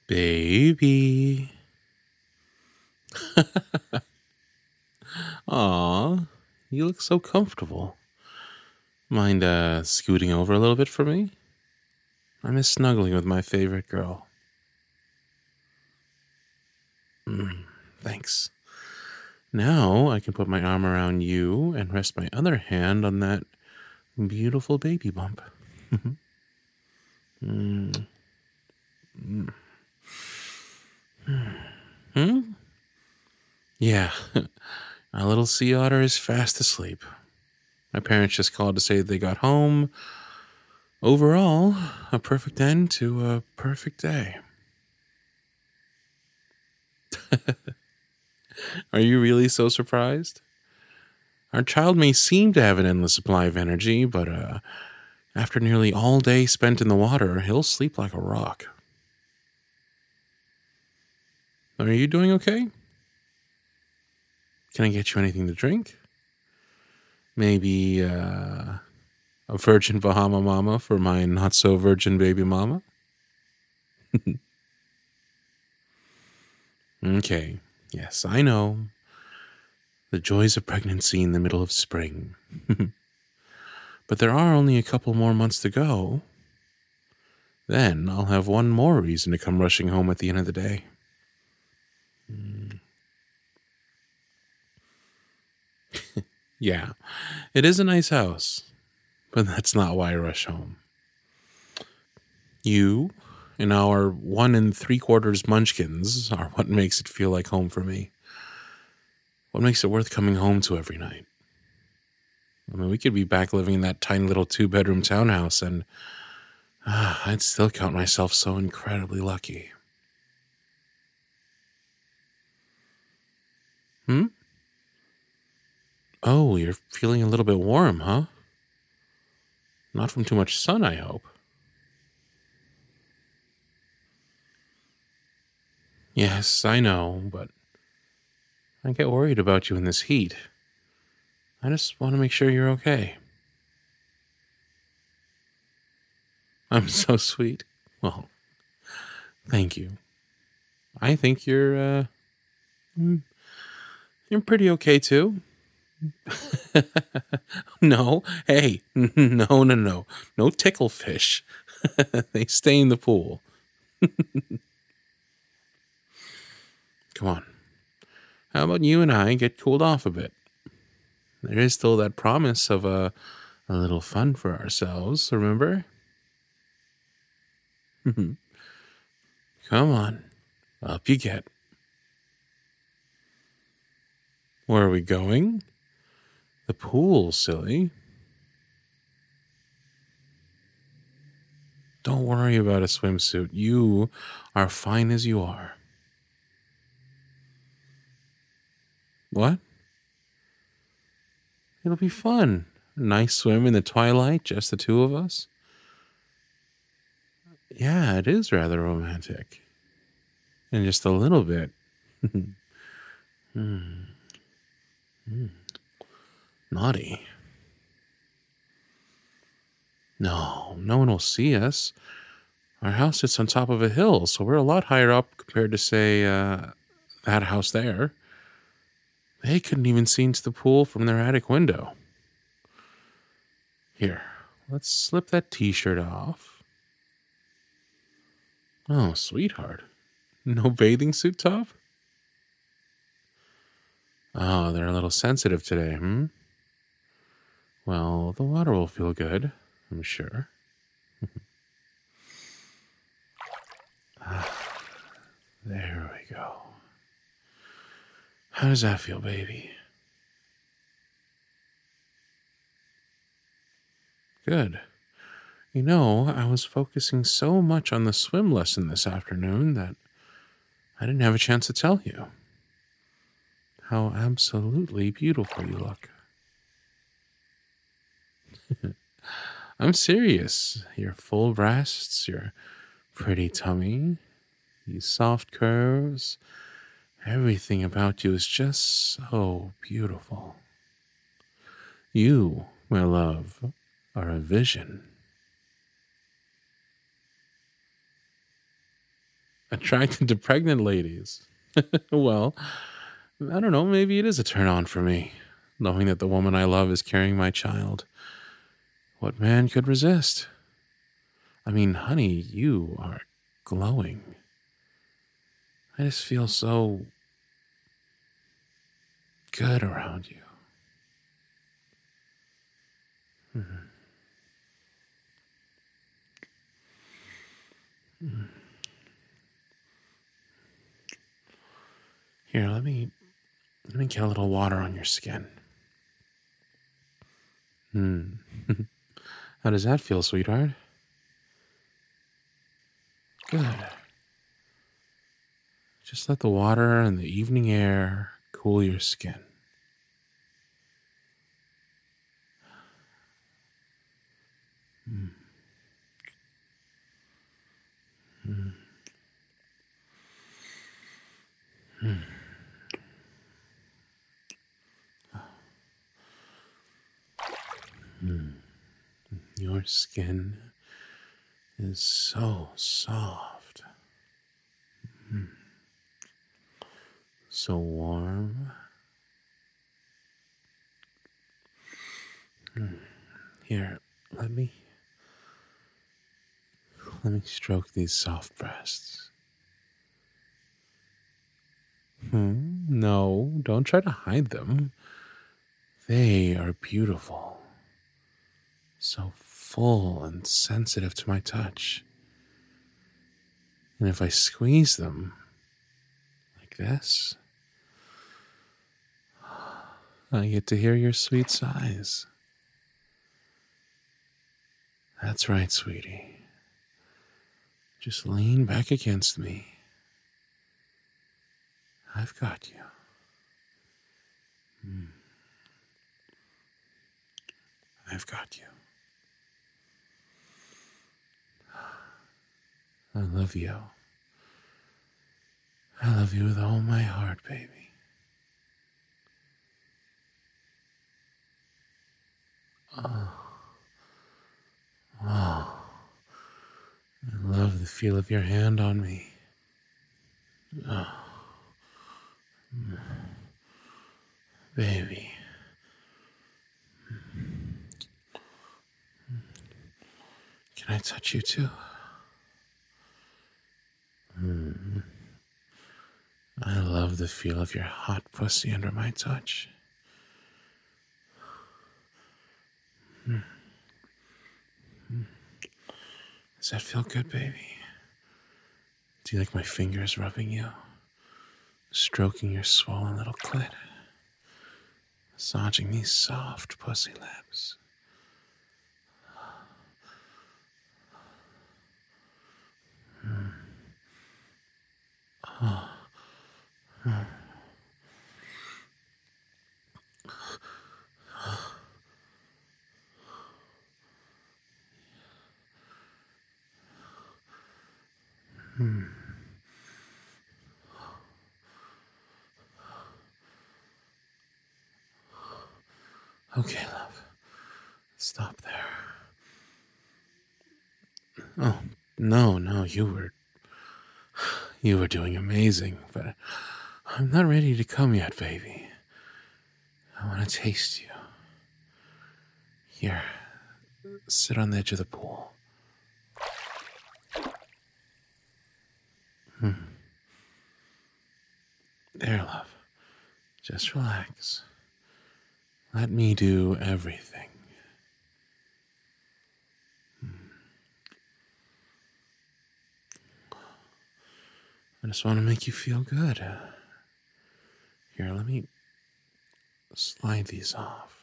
Baby. Aw, you look so comfortable. Mind scooting over a little bit for me? I miss snuggling with my favorite girl. Thanks. Now I can put my arm around you and rest my other hand on that beautiful baby bump. Mm. Hmm? Yeah, our little sea otter is fast asleep. My parents just called to say they got home. Overall, a perfect end to a perfect day. Are you really so surprised? Our child may seem to have an endless supply of energy, but after nearly all day spent in the water, he'll sleep like a rock. Are you doing okay? Can I get you anything to drink? Maybe a virgin Bahama Mama for my not so virgin baby mama? Okay. Yes, I know. The joys of pregnancy in the middle of spring. But there are only a couple more months to go. Then I'll have one more reason to come rushing home at the end of the day. Yeah, it is a nice house, but that's not why I rush home. You and our 1 3/4 munchkins are what makes it feel like home for me. What makes it worth coming home to every night. I mean, we could be back living in that tiny little 2-bedroom townhouse, and I'd still count myself so incredibly lucky. Hmm? Oh, you're feeling a little bit warm, huh? Not from too much sun, I hope. Yes, I know, but I get worried about you in this heat. I just want to make sure you're okay. I'm so sweet. Well, thank you. I think mm, you're pretty okay too. No, hey, no tickle fish. They stay in the pool. Come on. How about you and I get cooled off a bit? There is still that promise of a little fun for ourselves, remember? Come on, up you get. Where are we going? The pool, silly. Don't worry about a swimsuit. You are fine as you are. What? It'll be fun. A nice swim in the twilight, just the two of us. Yeah, it is rather romantic. And just a little bit. Naughty. No, no one will see us. Our house sits on top of a hill, so we're a lot higher up compared to, say, that house there. They couldn't even see into the pool from their attic window. Here, let's slip that t-shirt off. Oh, sweetheart. No bathing suit top? Oh, they're a little sensitive today, hmm? Well, the water will feel good, I'm sure. There we go. How does that feel, baby? Good. You know, I was focusing so much on the swim lesson this afternoon that I didn't have a chance to tell you how absolutely beautiful you look. I'm serious. Your full breasts, your pretty tummy, these soft curves, everything about you is just so beautiful. You, my love, are a vision. attracted to pregnant ladies. Well, I don't know. Maybe it is a turn on for me, knowing that the woman I love is carrying my child. What man could resist? I mean, honey, you are glowing. I just feel so good around you. Here, let me get a little water on your skin. How does that feel, sweetheart? Good. Just let the water and the evening air cool your skin. Your skin is so soft, so warm. Here, let me stroke these soft breasts. No, don't try to hide them. They are beautiful. So full and sensitive to my touch. And if I squeeze them like this, I get to hear your sweet sighs. That's right, sweetie. Just lean back against me. I've got you. I've got you. I love you. I love you with all my heart, baby. Oh, I love the feel of your hand on me. Baby. Can I touch you too? I love the feel of your hot pussy under my touch. Does that feel good, baby? Do you like my fingers rubbing you? Stroking your swollen little clit? Massaging these soft pussy lips? Okay, love. Stop there. Oh, no, you were doing amazing, but I'm not ready to come yet, baby. I want to taste you. Here, sit on the edge of the pool. There, love. Just relax. Let me do everything. I just want to make you feel good. Here, let me slide these off.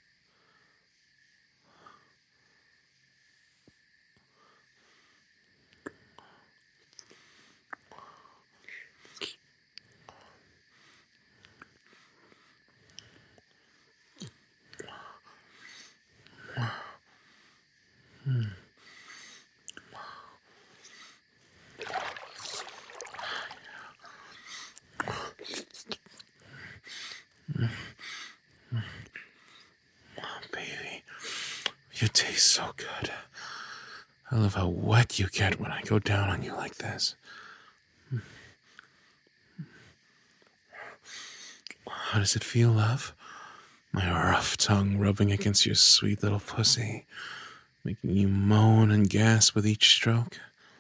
Baby, you taste so good. I love how wet you get when I go down on you like this. How does it feel, love? My rough tongue rubbing against your sweet little pussy, making you moan and gasp with each stroke.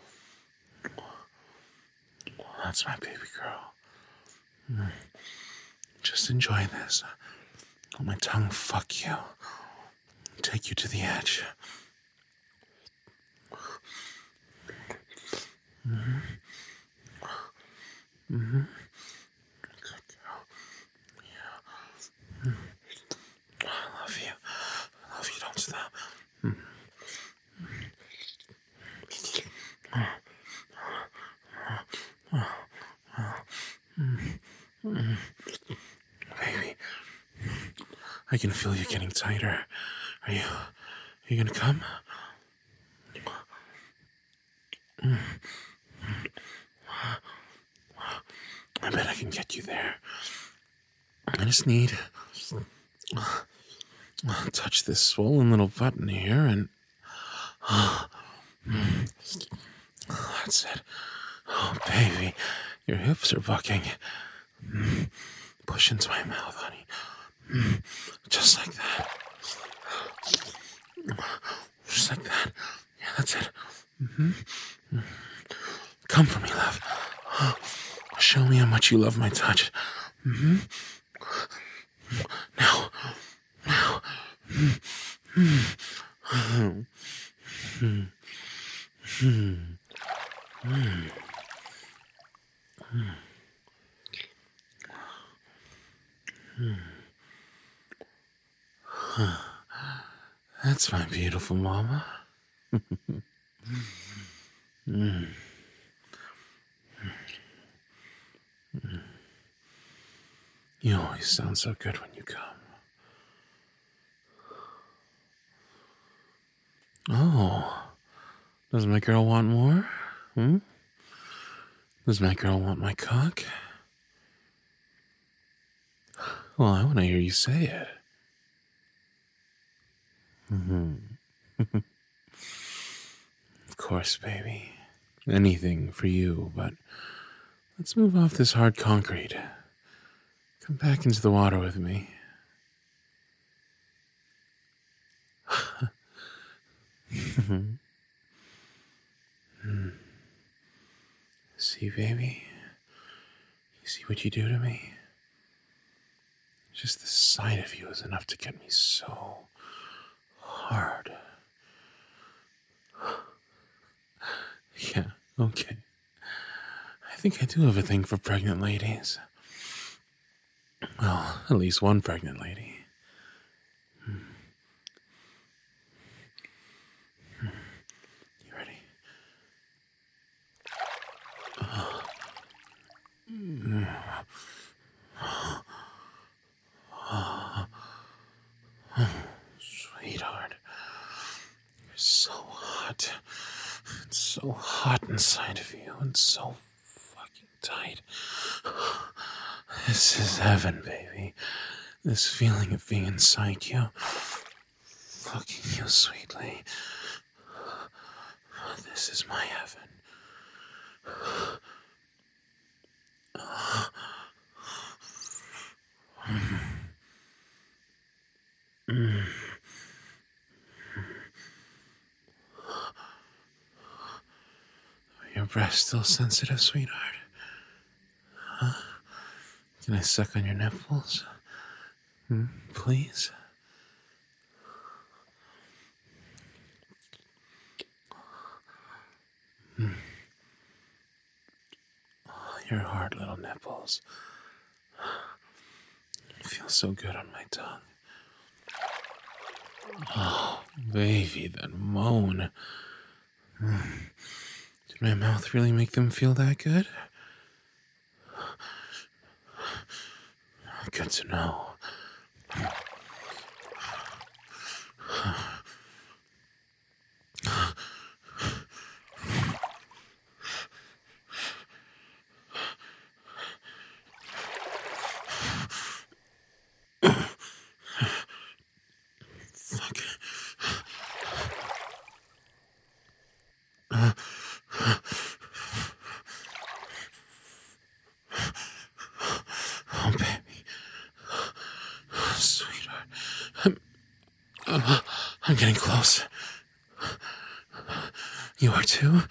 That's my baby girl. Just enjoy this. Let my tongue fuck you. Take you to the edge. Good girl. Yeah. I love you. I love you. Don't stop. Baby, I can feel you getting tighter. Are you gonna come? I bet I can get you there. I just need touch this swollen little button here and that's it. Oh, baby, your hips are bucking. Push into my mouth, honey. Just like that. Just like that. Yeah, that's it. Come for me, love. Show me how much you love my touch. Now. That's my beautiful mama. You always sound so good when you come. Oh, does my girl want more? Does my girl want my cock? Well, I want to hear you say it. Of course, baby. Anything for you, but let's move off this hard concrete. Come back into the water with me. See, baby? You see what you do to me? Just the sight of you is enough to get me so hard. Yeah, okay. I think I do have a thing for pregnant ladies. Well, at least one pregnant lady. You ready? Sweetheart, you're so hot. It's so hot inside of you and so fucking tight. This is heaven, baby. This feeling of being inside you, fucking you sweetly. This is my heaven. Are your breasts still sensitive, sweetheart? Huh? Can I suck on your nipples? Please? Oh, your hard little nipples. Feel so good on my tongue. Oh, baby, that moan. Did my mouth really make them feel that good? Good to know. Fuck. I'm getting close. You are too?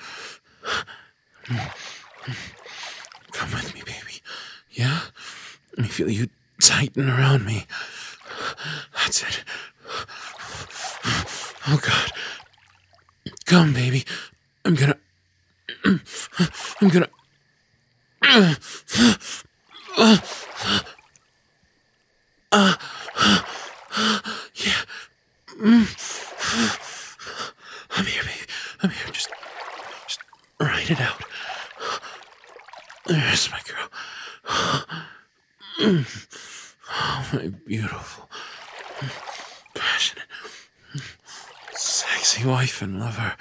Come with me, baby. Yeah? Let me feel you tighten around me. That's it. Oh, God. Come, baby. I'm gonna... Yeah. I'm here, baby. I'm here. Just write it out. There's my girl. Oh, my beautiful, passionate, sexy wife and lover.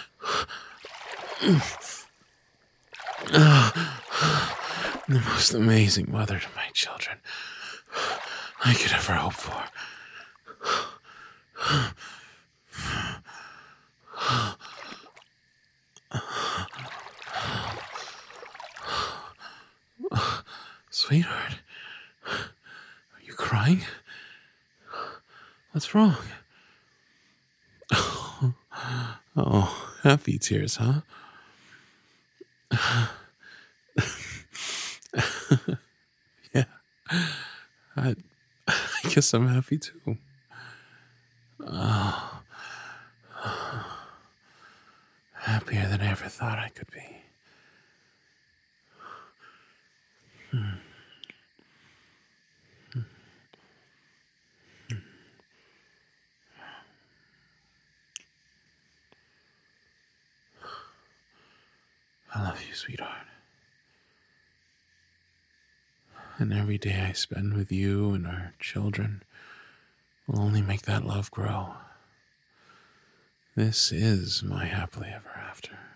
The most amazing mother to my children I could ever hope for. Sweetheart, are you crying? What's wrong? Oh, happy tears, huh? Yeah, I guess I'm happy too. Oh, happier than I ever thought I could be. I love you, sweetheart. And every day I spend with you and our children will only make that love grow. This is my happily ever after.